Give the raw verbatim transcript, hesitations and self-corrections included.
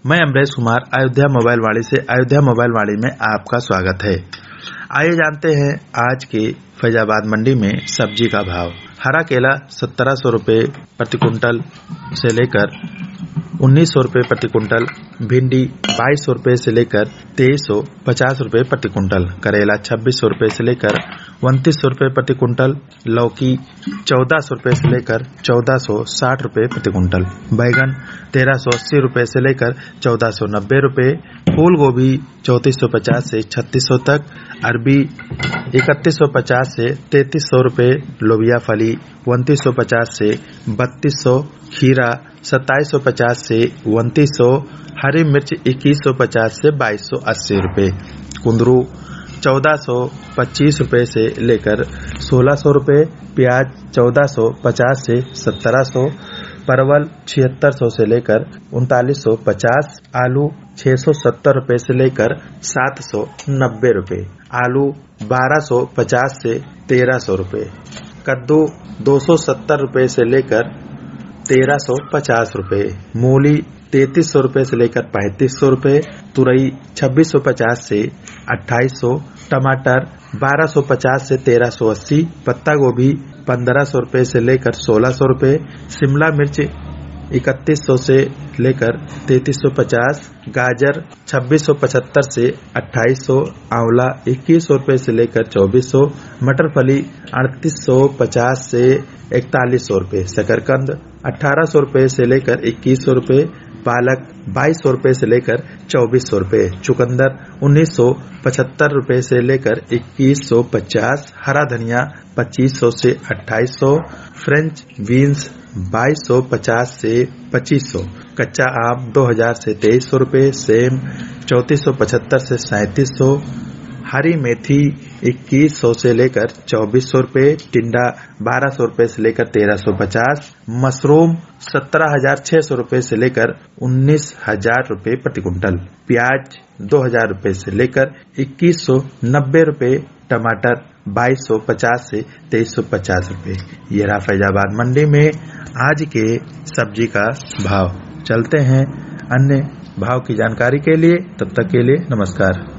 मैं अमरेश कुमार अयोध्या मोबाइल वाणी से अयोध्या मोबाइल वाणी में आपका स्वागत है। आइए जानते हैं आज के फैजाबाद मंडी में सब्जी का भाव। हरा केला सत्रह सौ रुपये प्रति कुंटल से लेकर उन्नीस सौ रुपये प्रति कुंटल, भिंडी बाईस सौ रुपये से लेकर तेईस सौ पचास रुपये प्रति कुंटल, करेला छब्बीस सौ रुपये से लेकर उनतीस सौ रुपये प्रति कुंटल, लौकी चौदह सौ रुपये से लेकर चौदह सौ साठ रुपये प्रति कुंटल, बैगन तेरह सौ अस्सी रुपये से लेकर चौदह सौ नब्बे रुपये, फूल गोभी चौंतीस सौ पचास से छत्तीस सौ तक, अरबी इकतीस सौ पचास से तैंतीस सौ रुपये, लोबिया फली उनतीस सौ पचास से बत्तीस सौ, खीरा सत्ताईस सौ पचास से उनतीस सौ, हरी मिर्च इक्कीस सौ पचास से बाईस सौ अस्सी रुपये, कुंदरू चौदह सौ पच्चीस रुपये से लेकर सोलह सौ रुपये, प्याज चौदह सौ पचास से सत्रह सौ, परवल छिहत्तर सौ से लेकर उनतालीस सौ पचास, आलू छह सौ सत्तर रुपये से लेकर सात सौ नब्बे रुपये, आलू बारह सौ पचास से तेरह सौ रुपये, कद्दू दो सौ सत्तर रुपये से लेकर तेरह सौ पचास रुपये, मूली तैतीस सौ रुपये से लेकर पैंतीस सौ रुपये, तुरई छब्बीस सौ पचास से अट्ठाईस सौ, टमाटर बारह सौ पचास से तेरह सौ अस्सी, पत्ता गोभी पंद्रह सौ रुपये से लेकर सोलह सौ रुपये, शिमला मिर्च इकतीस सौ से लेकर तैतीस सौ पचास, गाजर छब्बीस सौ पचहत्तर से अट्ठाईस सौ, आंवला इक्कीस सौ रुपये से लेकर चौबीस सौ, मटर फली अड़तीस सौ पचास से इकतालीस सौ रुपये, शकरकंद अठारह सौ रुपये से लेकर इक्कीस सौ रुपये, पालक बाईस सौ रुपये से लेकर चौबीस सौ रुपये, चुकंदर उन्नीस सौ पचहत्तर रुपये से लेकर इक्कीस सौ पचास, हरा धनिया पच्चीस सौ से अट्ठाईस सौ, फ्रेंच बीन्स बाईस सौ पचास से पच्चीस सौ, कच्चा आम दो हजार से तेईस सौ रुपये, सेम चौंतीस सौ पचहत्तर से सैंतीस सौ, हरी मेथी इक्कीस सौ से लेकर चौबीस सौ रुपये, टिंडा बारह सौ रुपये से लेकर तेरह सौ पचास, मशरूम सत्रह हजार छह सौ रुपये से लेकर उन्नीस हजार रुपये प्रति कुंटल, प्याज दो हजार रुपये से लेकर इक्कीस सौ नब्बे रुपये, टमाटर बाईस सौ पचास से तेईस सौ पचास रुपये। ये रहा फैजाबाद मंडी में आज के सब्जी का भाव। चलते हैं अन्य भाव की जानकारी के लिए, तब तक के लिए नमस्कार।